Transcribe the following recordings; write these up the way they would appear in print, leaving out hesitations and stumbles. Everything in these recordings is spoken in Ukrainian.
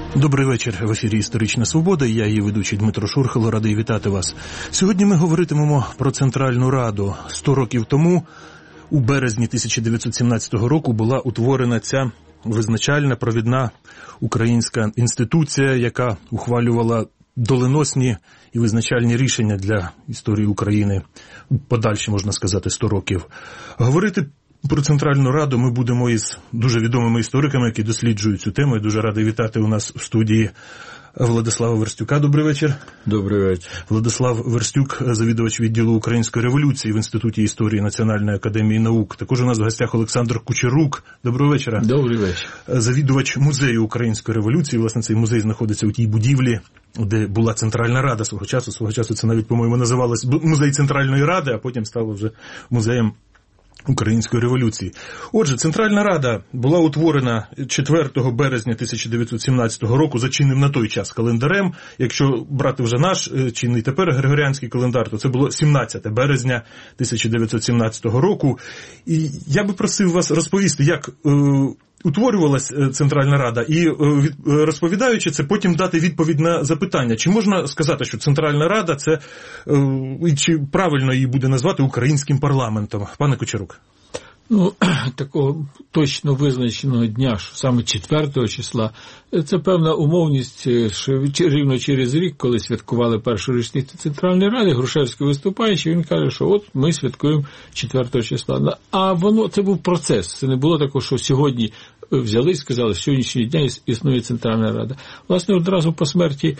Добрий вечір. В ефірі «Історична свобода». Я її ведучий Дмитро Шурхало. Радий вітати вас. Сьогодні ми говоритимемо про Центральну Раду. 100 років тому, у березні 1917 року, була утворена ця визначальна провідна українська інституція, яка ухвалювала доленосні і визначальні рішення для історії України. Подальші, можна сказати, 100 років. Говорити про Центральну Раду ми будемо із дуже відомими істориками, які досліджують цю тему. Я дуже радий вітати у нас в студії Владислава Верстюка. Добрий вечір. Добрий вечір. Владислав Верстюк, завідувач відділу Української революції в Інституті історії Національної академії наук. Також у нас в гостях Олександр Кучерук. Доброго вечора. Добрий вечір. Завідувач музею Української революції. Власне, цей музей знаходиться у тій будівлі, де була Центральна Рада свого часу. Свого часу це навіть, по-моєму, називалось музей Центральної Ради, а потім стало вже музеєм Української революції. Отже, Центральна Рада була утворена 4 березня 1917 року за чинним на той час календарем. Якщо брати вже наш чинний тепер Григоріанський календар, то це було 17 березня 1917 року. І я би просив вас розповісти, як утворювалася Центральна Рада, і, розповідаючи це, потім дати відповідь на запитання, чи можна сказати, що Центральна Рада – це, чи правильно її буде назвати українським парламентом? Пане Кучерук. Ну, такого точно визначеного дня, що саме 4 числа, це певна умовність, що рівно через рік, коли святкували першу річницю Центральної Ради, Грушевський виступаючи, він каже, що от ми святкуємо 4 числа. А це був процес, це не було такого, що сьогодні взяли і сказали, що сьогоднішній день існує Центральна Рада. Власне, одразу по смерті,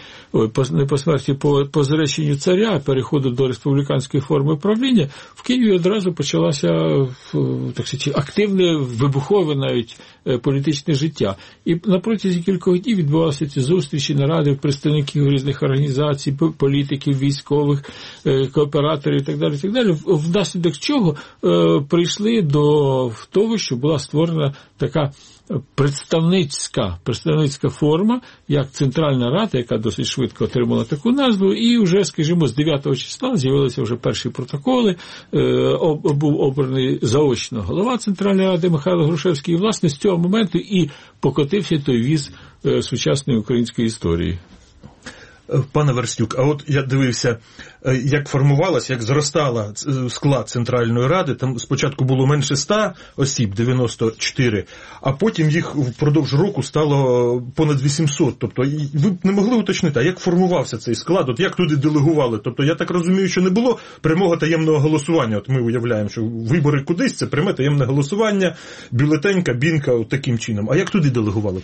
по зреченню царя, переходу до республіканської форми правління, в Києві одразу почалося, так сказати, активне, вибухове навіть політичне життя. І на протязі кількох днів відбувалися ці зустрічі, наради представників різних організацій, політиків, військових, кооператорів і так далі, внаслідок чого прийшли до того, що була створена така представницька форма, як Центральна Рада, яка досить швидко отримала таку назву, і вже, скажімо, з 9 числа з'явилися вже перші протоколи, був обраний заочно голова Центральної Ради Михайло Грушевський, і, власне, з цього моменту і покотився той віз сучасної української історії. Пане Верстюк, а от я дивився, як формувалася, як зростала склад Центральної Ради. Там спочатку було менше 100 осіб, 94, а потім їх впродовж року стало понад 800. Тобто ви б не могли уточнити, а як формувався цей склад, от як туди делегували? Тобто я так розумію, що не було прямого таємного голосування. От ми уявляємо, що вибори кудись, це пряме таємне голосування, бюлетень, кабінка, от таким чином. А як туди делегували?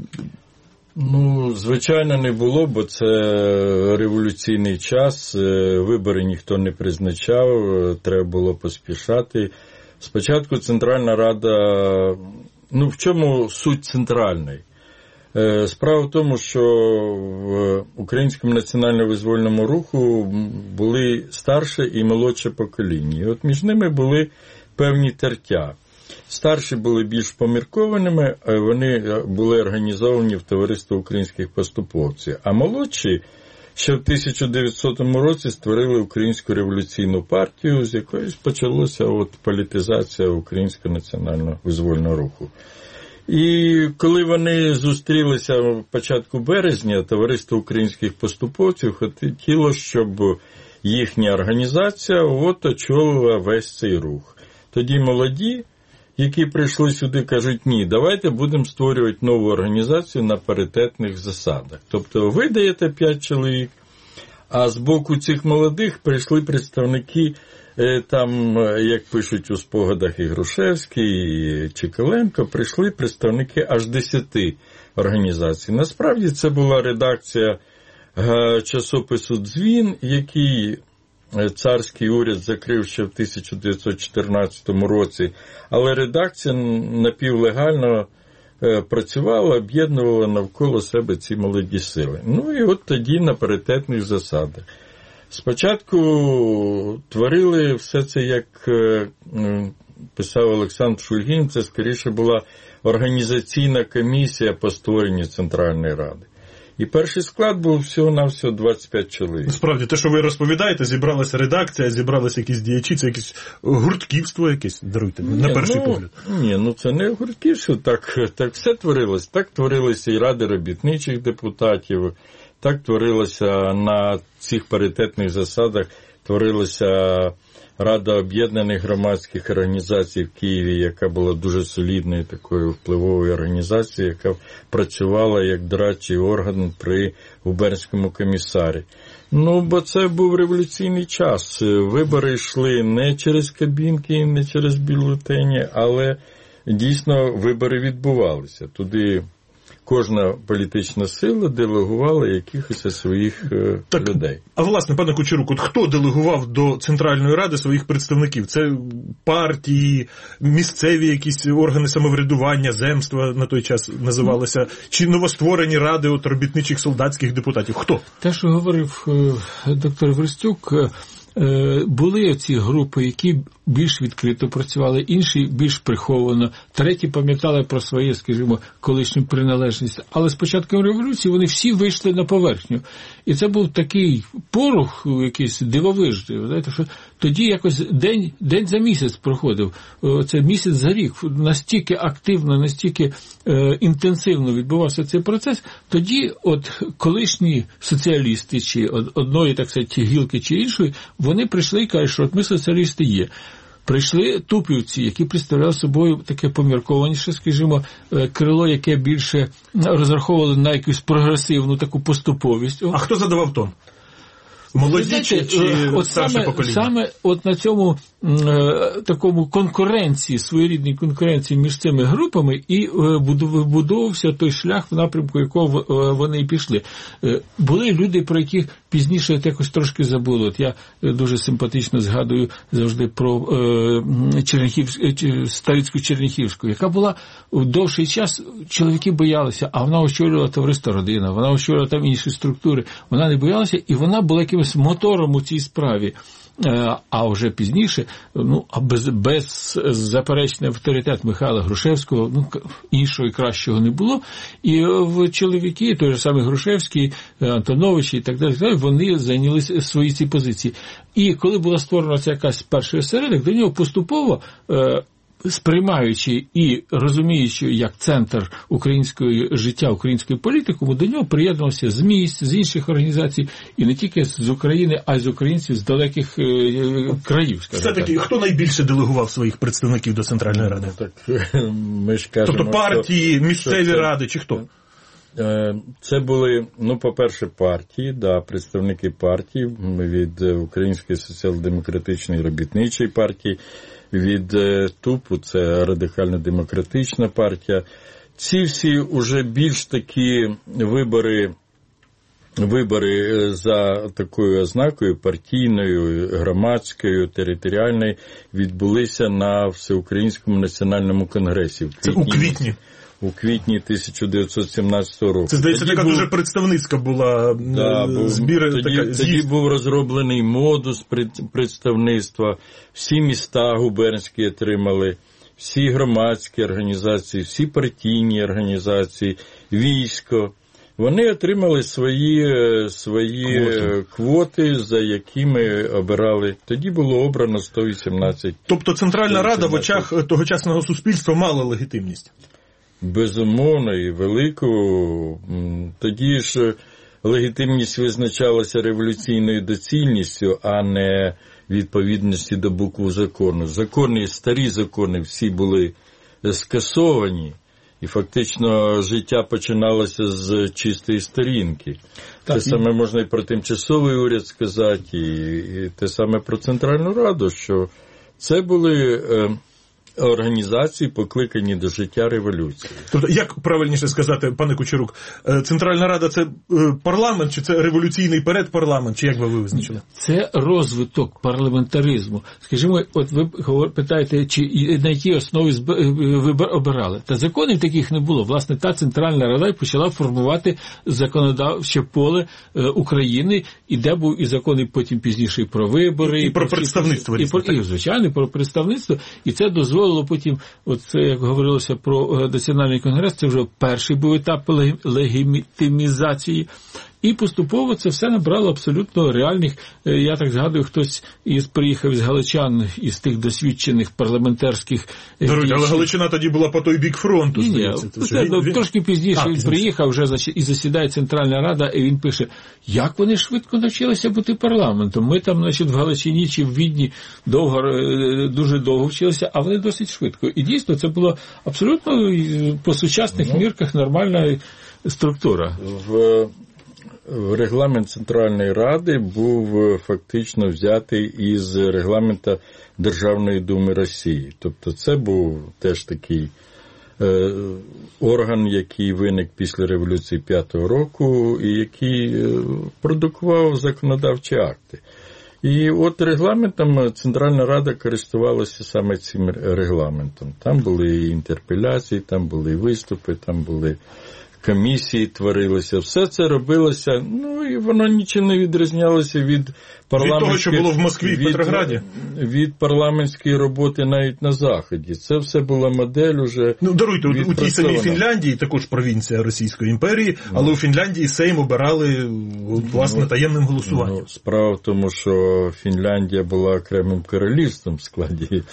Ну, звичайно, не було, бо це революційний час, вибори ніхто не призначав, треба було поспішати. Спочатку Центральна Рада, в чому суть центральної? Справа в тому, що в Українському національно-визвольному руху були старше і молодше покоління. І от між ними були певні тертя. Старші були більш поміркованими, вони були організовані в Товариство українських поступовців. А молодші ще в 1900 році створили Українську революційну партію, з якої почалася політизація Українського національно-визвольного руху. І коли вони зустрілися в початку березня, Товариство українських поступовців хотіло, щоб їхня організація очолила весь цей рух. Тоді молоді, які прийшли сюди, кажуть, ні, давайте будемо створювати нову організацію на паритетних засадах. Тобто ви даєте 5 чоловік, а з боку цих молодих прийшли представники, там, як пишуть у спогадах і Грушевський, і Чекаленко, прийшли представники аж 10 організацій. Насправді це була редакція часопису «Дзвін», який царський уряд закрив ще в 1914 році, але редакція напівлегально працювала, об'єднувала навколо себе ці молоді сили. Ну і от тоді на паритетних засадах. Спочатку творили все це, як писав Олександр Шульгін, це скоріше була організаційна комісія по створенню Центральної Ради. І перший склад був всього-навсього 25 чоловік. Справді, те, що ви розповідаєте, зібралася редакція, зібралися якісь діячі, це якесь гуртківство якесь, даруйте, на перший погляд. Ні, це не гуртківство, так все творилось. Так творилися і ради робітничих депутатів, так творилося на цих паритетних засадах, творилася Рада об'єднаних громадських організацій в Києві, яка була дуже солідною такою впливовою організацією, яка працювала як дорадчий орган при губернському комісарі. Бо це був революційний час. Вибори йшли не через кабінки, не через бюлетені, але дійсно вибори відбувалися. Туди кожна політична сила делегувала якихось своїх людей. А власне, пане Кучерук, от хто делегував до Центральної Ради своїх представників? Це партії, місцеві якісь органи самоврядування, земства на той час називалися, чи новостворені ради от робітничих солдатських депутатів? Хто? Те, що говорив доктор Верстюк, були ці групи, які більш відкрито працювали, інші більш приховано, треті пам'ятали про своє, скажімо, колишню приналежність. Але з початком революції вони всі вийшли на поверхню. І це був такий порух якийсь дивовижний. Знаєте, що тоді якось день за місяць проходив. Це місяць за рік. Настільки активно, настільки інтенсивно відбувався цей процес. Тоді от колишні соціалісти, чи одної, так сказати, гілки, чи іншої, вони прийшли і кажуть, що от ми соціалісти є. Прийшли тупівці, які представляли собою таке поміркованіше, скажімо, крило, яке більше розраховувало на якусь прогресивну таку поступовість. А хто задавав тон? Молоді чи старше покоління? Саме от на цьому такому конкуренції, своєрідній конкуренції між цими групами і вибудовувався той шлях, в напрямку якого вони і пішли. Були люди, про яких пізніше якось трошки забули. От я дуже симпатично згадую завжди про Старицьку Черніхівську, яка була довший час, чоловіки боялися, а вона очолювала товариство «Родина», вона очолювала там інші структури, вона не боялася, і вона була якимось мотором у цій справі. А вже пізніше, беззаперечний авторитет Михайла Грушевського, іншого і кращого не було. І в чоловіки, той же самий Грушевський, Антонович і так далі, вони зайняли свої ці позиції. І коли була створена ця якась перший осередок, до нього поступово, сприймаючи і розуміючи, як центр українського життя, української політики, до нього приєднувався з місць, з інших організацій, і не тільки з України, а й з українців з далеких країв. Все-таки, хто найбільше делегував своїх представників до Центральної Ради? Ми ж кажемо, тобто партії, місцеві ради, чи хто? Це були, по-перше, партії, представники партій від Української соціал-демократичної робітничої партії, від ТУПу, це Радикально-демократична партія. Ці всі уже більш такі вибори за такою ознакою партійною, громадською, територіальною відбулися на Всеукраїнському національному конгресі. Це у квітні? У квітні 1917 року. Це, здається, така дуже представницька була збір. Тоді був розроблений модус представництва, всі міста губернські отримали, всі громадські організації, всі партійні організації, військо. Вони отримали свої квоти, за якими обирали. Тоді було обрано 118. Тобто Центральна Рада в очах тогочасного суспільства мала легітимність? Безумовно, і велику. Тоді ж легітимність визначалася революційною доцільністю, а не відповідності до букви закону. Старі закони всі були скасовані, і фактично життя починалося з чистої сторінки. Те саме можна і про тимчасовий уряд сказати, і те саме про Центральну Раду, що це були організації, покликані до життя революції. Тобто, як правильніше сказати, пане Кучерук, Центральна Рада – це парламент, чи це революційний передпарламент, чи як би ви визначили? Це розвиток парламентаризму. Скажімо, от ви питаєте, чи на якій основі ви обирали. Та законів таких не було. Власне, та Центральна Рада почала формувати законодавче поле України, і де був і закони потім пізніше про вибори. І про представництво. І, звичайно, про представництво. І це дозволило дозволило потім, от як говорилося про Національний конгрес, це вже перший був етап легітимізації. І поступово це все набрало абсолютно реальних, я так згадую, хтось приїхав із галичан, із тих досвідчених парламентарських... Даруйте, але Галичина тоді була по той бік фронту, здається. Трошки пізніше він приїхав, вже і засідає Центральна Рада, і він пише, як вони швидко навчилися бути парламентом. Ми там, значить, в Галичині чи в Відні дуже довго вчилися, а вони досить швидко. І дійсно, це було абсолютно по сучасних мірках нормальна структура. Регламент Центральної Ради був фактично взятий із регламента Державної Думи Росії. Тобто це був теж такий орган, який виник після Революції 5-го року і який продукував законодавчі акти. І от регламентом Центральна Рада користувалася саме цим регламентом. Там були і інтерпеляції, там були і виступи, там були комісії творилися, все це робилося, і воно нічим не відрізнялося від того, що було в Москві і Петрограді. Від парламентської роботи навіть на Заході. Це все була модель уже. Даруйте, у тій самій Фінляндії, також провінція Російської імперії, але у Фінляндії Сейм обирали, власне, таємним голосуванням. Справа в тому, що Фінляндія була окремим королівством в складі.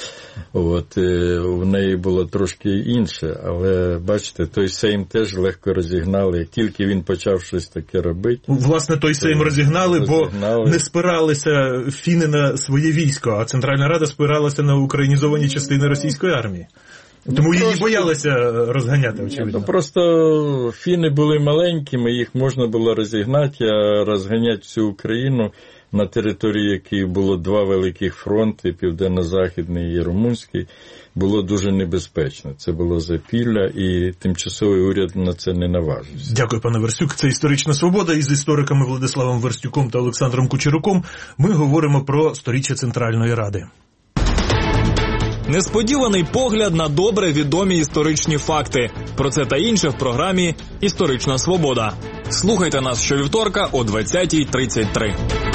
В неї було трошки інше, але, бачите, той Сейм теж легко розігнали. Як тільки він почав щось таке робити. Власне, той Сейм розігнали, бо не спиралися фіни на своє військо, а Центральна Рада спиралася на українізовані частини російської армії. Тому її боялися розганяти, очевидно. Просто фіни були маленькими, їх можна було розігнати, а розганяти всю Україну, на території якої було два великих фронти, південно-західний і румунський, було дуже небезпечно. Це було Запілля, і тимчасовий уряд на це не наважився. Дякую, пане Верстюк. Це «Історична свобода». Із істориками Владиславом Верстюком та Олександром Кучеруком ми говоримо про сторіччя Центральної Ради. Несподіваний погляд на добре відомі історичні факти. Про це та інше в програмі «Історична свобода». Слухайте нас щовівторка о 20:33.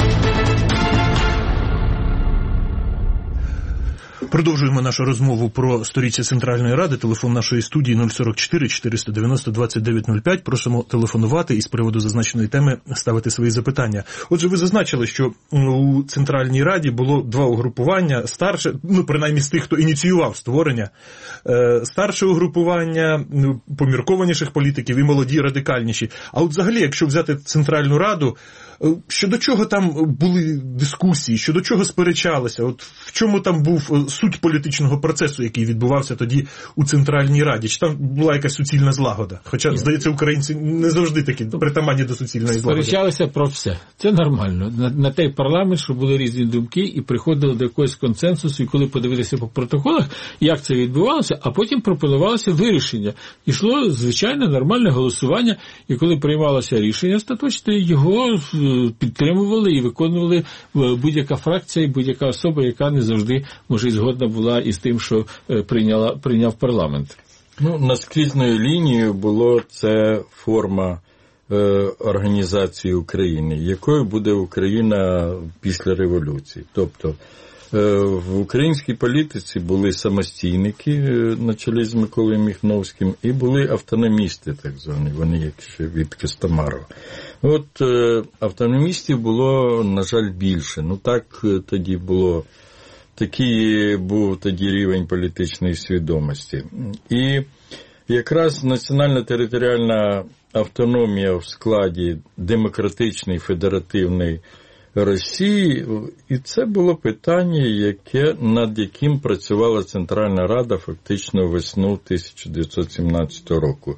Продовжуємо нашу розмову про сторіччя Центральної Ради. Телефон нашої студії 044 490 2905. Просимо телефонувати і з приводу зазначеної теми ставити свої запитання. Отже, ви зазначили, що у Центральній Раді було два угрупування. Старше, принаймні з тих, хто ініціював створення. Старше угрупування, поміркованіших політиків і молоді, радикальніші. А от взагалі, якщо взяти Центральну Раду, щодо чого там були дискусії, щодо чого сперечалися? От в чому там був суть політичного процесу, який відбувався тоді у Центральній Раді? Чи там була якась суцільна злагода? Хоча, здається, українці не завжди такі притаманні до суцільної злагоди. Сперечалися про все. Це нормально. На той парламент, що були різні думки, і приходили до якогось консенсусу, і коли подивилися по протоколах, як це відбувалося, а потім пропонувалося вирішення. Ішло звичайне нормальне голосування, і коли приймалося рішення остаточне, його підтримували і виконували будь-яка фракція і будь-яка особа, яка не завжди, може, і згодна була із тим, що прийняв парламент. Наскрізною лінією було це форма організації України, якою буде Україна після революції. Тобто в українській політиці були самостійники на чолі з Миколою Міхновським і були автономісти, так звані, вони як ще від Костомарова. Автономістів було, на жаль, більше. Так тоді було, такий був тоді рівень політичної свідомості. І якраз національно-територіальна автономія в складі демократичної, федеративної Росії, і це було питання, над яким працювала Центральна Рада фактично весну 1917 року.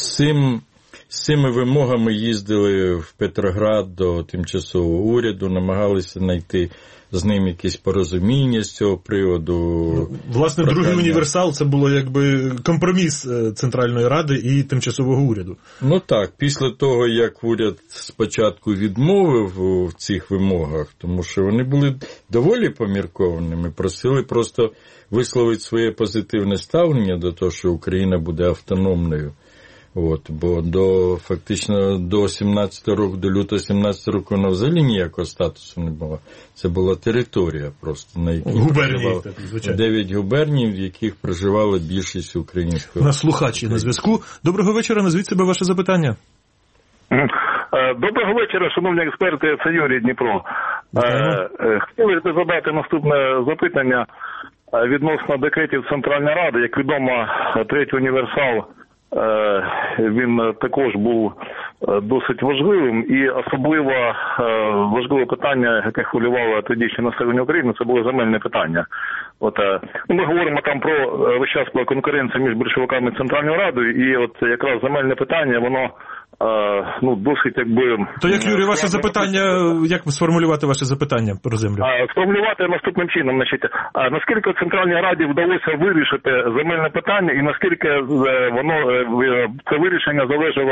З цими вимогами їздили в Петроград до тимчасового уряду, намагалися знайти з ним якісь порозуміння з цього приводу. Власне, другий універсал – це було якби компроміс Центральної Ради і тимчасового уряду. Так, після того, як уряд спочатку відмовив у цих вимогах, тому що вони були доволі поміркованими, просили просто висловити своє позитивне ставлення до того, що Україна буде автономною. Бо фактично до 17 року, до лютого 17 року вона взагалі ніякого статусу не була. Це була територія просто, на якій губернії, 9 губерній, в яких проживала більшість українського. На слухачі на зв'язку. Доброго вечора, назвіть себе ваше запитання. Доброго вечора, шановні експерти, це Юрій Дніпро. Хотіли б задати наступне запитання відносно декретів Центральної Ради. Як відомо, третій універсал, він також був досить важливим, і особливо важливе питання, яке хвилювало тоді ще населення України, це було земельне питання. Ми говоримо там про весь час про конкуренцію між більшовиками і Центральною Радою, і якраз земельне питання, воно досить То як, Юрій, ваше запитання, як сформулювати ваше запитання про землю? Сформулювати наступним чином, наскільки Центральній Раді вдалося вирішити земельне питання, і наскільки це вирішення залежало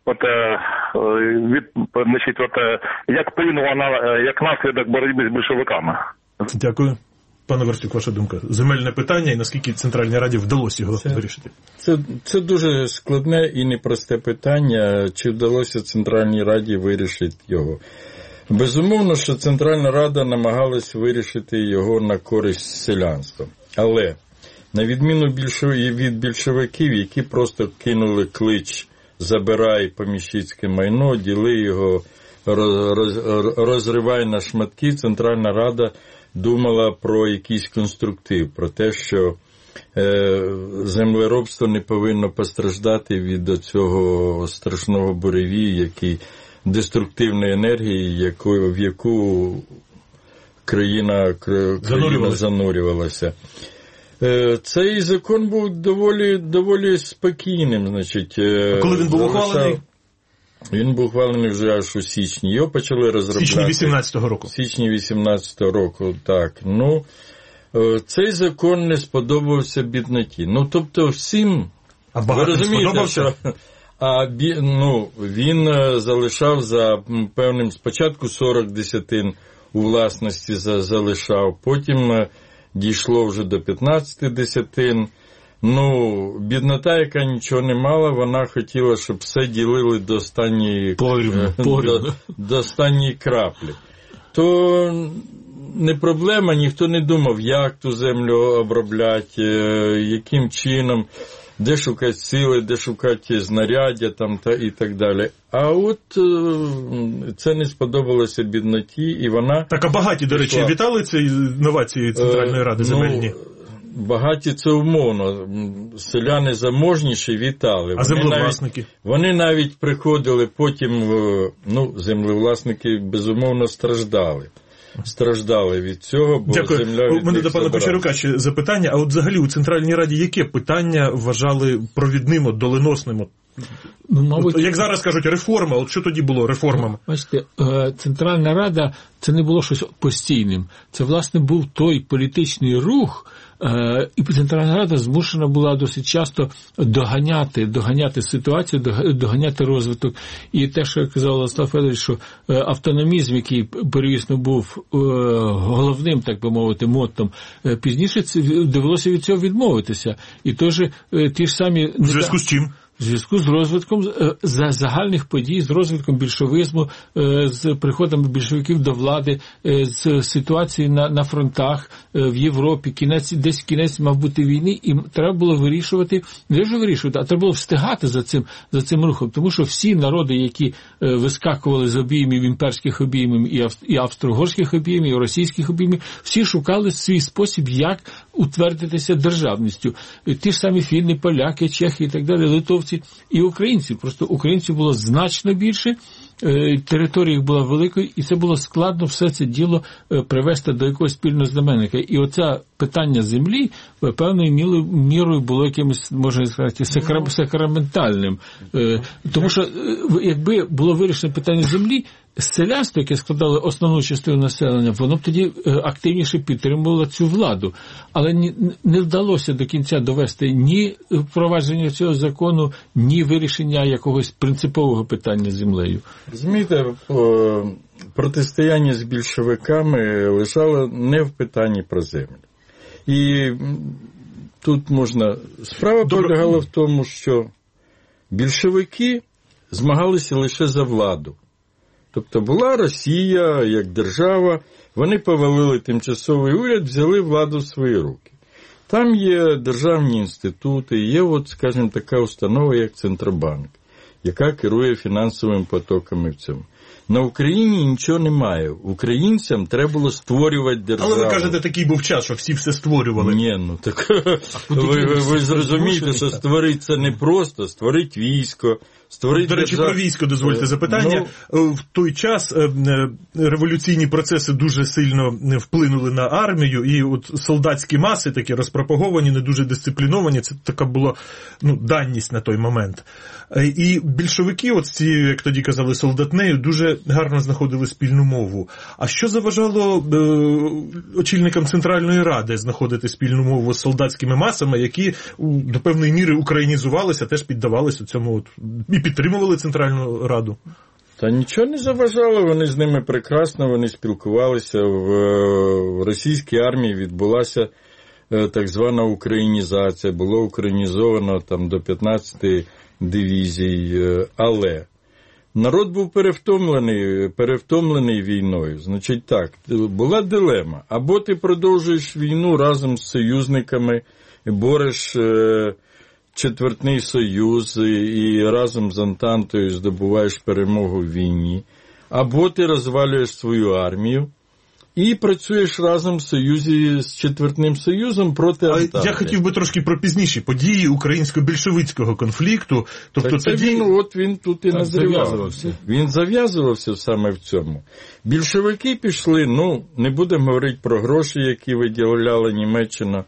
як вплинуло як наслідок боротьби з більшовиками. Дякую. Пане Верстюк, ваша думка. Земельне питання і наскільки Центральній Раді вдалося його вирішити? Це дуже складне і непросте питання, чи вдалося Центральній Раді вирішити його. Безумовно, що Центральна Рада намагалась вирішити його на користь селянства. Але, на відміну від більшовиків, які просто кинули клич «забирай поміщицьке майно, діли його, розривай на шматки», Центральна Рада думала про якийсь конструктив, про те, що землеробство не повинно постраждати від цього страшного буревію, деструктивної енергії, в яку країна занурювалася. Цей закон був доволі спокійним. А коли він був ухвалений? Він був ухвалений вже аж у січні. Його почали розробляти. Січні 18-го року. Січні 18-го року, так. Цей закон не сподобався бідноті. Тобто всім... А багато сподобався? Він залишав за певним, спочатку 40 десятин у власності залишав, потім дійшло вже до 15 десятин. Біднота, яка нічого не мала, вона хотіла, щоб все ділили до останньої краплі. То не проблема, ніхто не думав, як ту землю обробляти, яким чином, де шукати сили, де шукати знаряддя і так далі. А це не сподобалося бідноті, і вона... Так, а багаті, до речі, вітали ці новації Центральної Ради земельні? Багаті це умовно. Селяни заможніші вітали. А землевласники? Вони навіть приходили потім, землевласники безумовно страждали від цього, бо Дякую. Земля від У мене них до пана Почерюка ще запитання. А взагалі у Центральній Раді яке питання вважали провідним, доленосним? Мабуть, як зараз кажуть, реформа. Що тоді було реформами? Бачите, Центральна Рада – це не було щось постійним. Це, власне, був той політичний рух, і Центральна Рада змушена була досить часто доганяти ситуацію, доганяти розвиток. І те, що казав Владислав Федорович, що автономізм, який первісно був головним, так би мовити, моттом, пізніше довелося від цього відмовитися. І ті ж самі... У зв'язку з чим? В зв'язку з розвитком загальних подій, з розвитком більшовизму, з приходом більшовиків до влади, з ситуації на фронтах в Європі, кінець мав бути війни, і треба було вирішувати, а треба було встигати за цим рухом, тому що всі народи, які вискакували з обіймів, імперських обіймів, і австро-угорських обіймів, і російських обіймів, всі шукали свій спосіб, як утвердитися державністю. Ті ж самі фінни, поляки, чехи і так далі, литовці і українці. Просто українців було значно більше, територія їх була великою, і це було складно все це діло привести до якогось спільного знаменника. І оце питання землі певною мірою було якимось, можна сказати, сакраментальним. Тому що якби було вирішено питання землі, селянство, яке складало основну частину населення, воно б тоді активніше підтримувало цю владу. Але не вдалося до кінця довести ні впровадження цього закону, ні вирішення якогось принципового питання з землею. Розумієте, протистояння з більшовиками лежало не в питанні про землю. І тут можна... Справа полягала в тому, що Більшовики змагалися лише за владу. Тобто була Росія як держава, вони повалили тимчасовий уряд, взяли владу в свої руки. Там є державні інститути, є, скажімо, така установа, як Центробанк, яка керує фінансовими потоками в цьому. На Україні нічого немає. Українцям треба було створювати державу. Але ви кажете, такий був час, що всі все створювали. Ні, так ви зрозумієте, що створити це не просто, створити військо, створити До речі, про військо дозвольте запитання. В той час революційні процеси дуже сильно вплинули на армію, і солдатські маси такі розпропаговані, не дуже дисципліновані, це така була даність на той момент. І більшовики, з цією, як тоді казали, солдатнею, дуже гарно знаходили спільну мову. А що заважало очільникам Центральної Ради знаходити спільну мову з солдатськими масами, які до певної міри українізувалися, теж піддавалися цьому і підтримували Центральну Раду? Та нічого не заважало, вони з ними прекрасно, вони спілкувалися. В російській армії відбулася так звана українізація, було українізовано там до 15 дивізій, але народ був перевтомлений війною. Значить так, була дилема. Або ти продовжуєш війну разом з союзниками, бореш Четвертний Союз і разом з Антантою здобуваєш перемогу в війні, або ти розвалюєш свою армію і працюєш разом в союзі з Четвертним Союзом проти Антанти. Я хотів би трошки про пізніші події українсько-більшовицького конфлікту. Тобто він тут і назрівав. Він зав'язувався саме в цьому. Більшовики пішли, не будемо говорити про гроші, які виділяла Німеччина,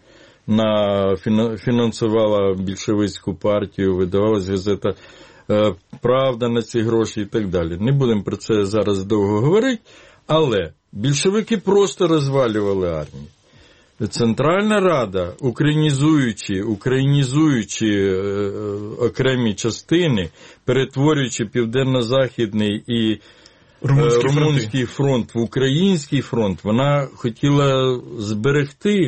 фінансувала більшовицьку партію, видавалась газета «Правда» на ці гроші і так далі. Не будемо про це зараз довго говорити, але більшовики просто розвалювали армію. Центральна Рада, українізуючи окремі частини, перетворюючи Південно-Західний і Румунський фронт в Український фронт, вона хотіла зберегти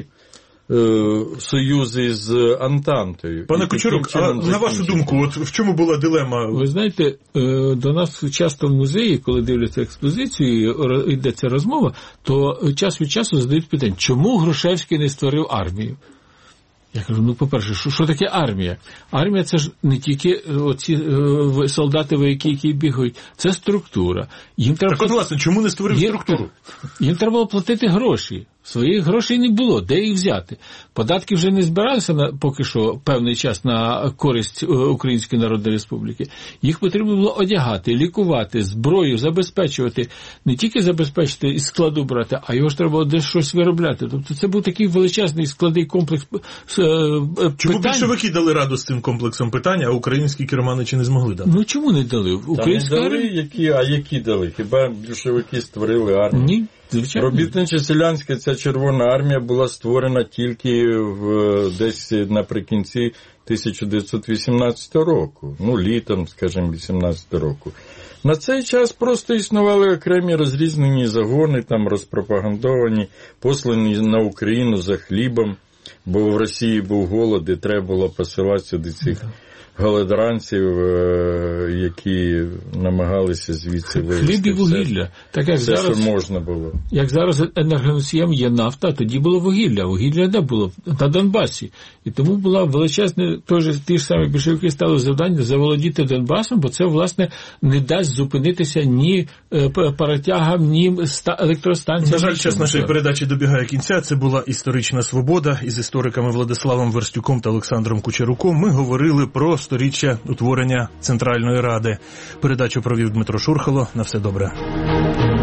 союзи з Антантою. Пане Кучерук, а на вашу думку, в чому була дилема? Ви знаєте, до нас часто в музеї, коли дивляться експозицію, йдеться розмова, то час від часу задають питання, чому Грушевський не створив армію? Я кажу, по-перше, що таке армія? Армія – це ж не тільки оці солдати, вояки, які бігають, це структура. Власне, чому не створив структуру? Їм треба було платити гроші. Своїх грошей не було, де їх взяти? Податки вже не збиралися поки що певний час на користь Української Народної Республіки. Їх потрібно було одягати, лікувати, зброю, забезпечувати. Не тільки забезпечити і складу брати, а його ж треба було десь щось виробляти. Тобто це був такий величезний складний комплекс питань. Чому більшовики дали раду з цим комплексом питань, а українські керманичі не змогли дати? Чому не дали? Які дали? Хіба більшовики створили армію? Ні. Звичайно. Робітничо-селянська ця Червона армія була створена тільки десь наприкінці 1918 року. Літом, скажімо, 18 року. На цей час просто існували окремі розрізнені загони, там розпропагандовані, послані на Україну за хлібом, бо в Росії був голод, і треба було посилатися до цих голодранців, які намагалися звідси вивезти хліб і вугілля. Так, як все, зараз, що можна було. Як зараз енергоносієм є нафта, тоді було вугілля. Вугілля де було? На Донбасі. І тому була величезна, ті ж самі більшовики стали завдання заволодіти Донбасом, бо це, власне, не дасть зупинитися ні паротягам, ні електростанціям. На жаль, час нашої передачі добігає кінця. Це була «Історична свобода» із істориками Владиславом Верстюком та Олександром Кучеруком. Ми говорили про сторіччя утворення Центральної Ради. Передачу провів Дмитро Шурхало. На все добре.